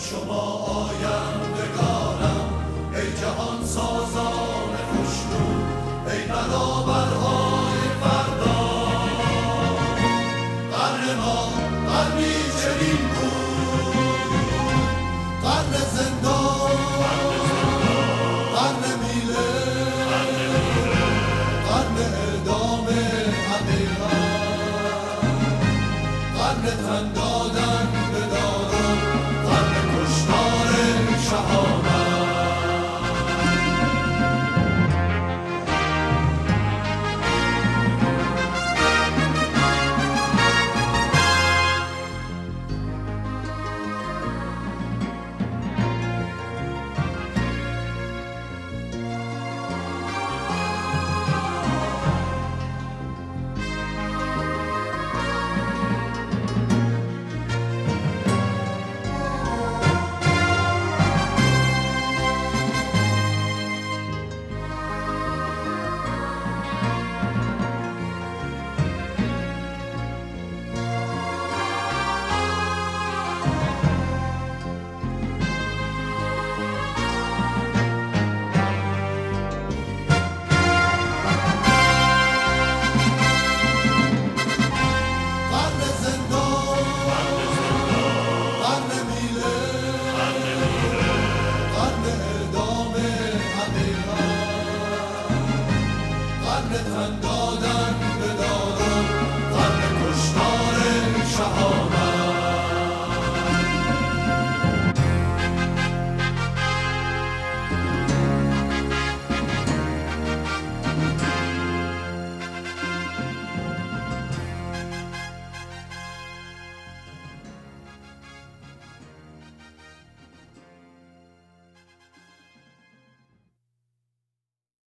شما آیندگانم، ای جهان سازان خوشنو، ای برابرهای فردا. قرن ما قرنی چنین بود، قرن زندان، قرن میله، قرن اعدام حقیقت، قرن تن دادن به داد.